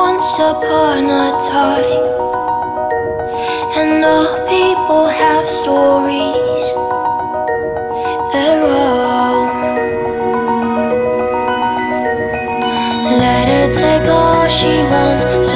Once upon a time, and all people have stories their own. Let her take all she wants.